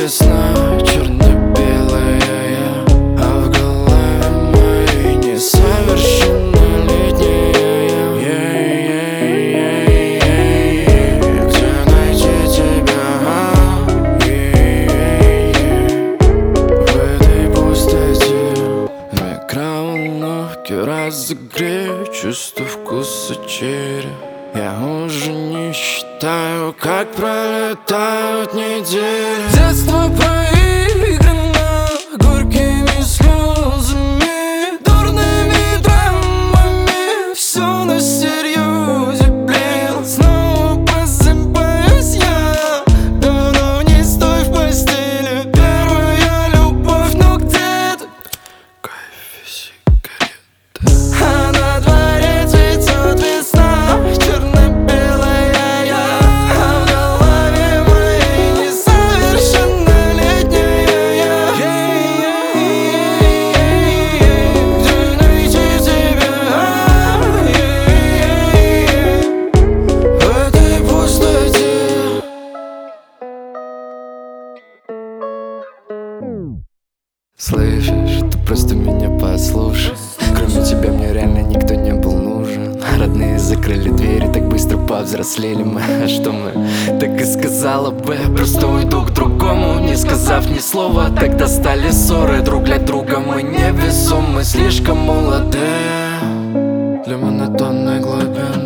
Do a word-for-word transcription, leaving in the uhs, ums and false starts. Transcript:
весна, черно-белая я, а в голове моей несовершеннолетняя я. Где найти тебя в этой пустоте? Микроволновки разогрею чувство вкуса черри. Я уже не считаю, как пролетают недели. Детство проиграно горькими слезами, дурными драмами. Все на серьезе, блин. Снова просыпаюсь я, давно не стой в постели. Первая любовь, но где-то кайф и сигареты. А на дворе цветет весна, черно-белая я, а в голове моей несовершеннолетняя я. Где найти тебя в этой пустоте? Слышишь, ты просто меня послушай. Кроме тебя мне реально никто не был нужен. Родные закрыли двери, так быстро повзрослели мы. А что мы? Так и сказала бы, просто уйду к другому, не сказав ни слова. Тогда стали ссоры, друг для друга мы невесомы. Слишком молодые для монотонной глубины.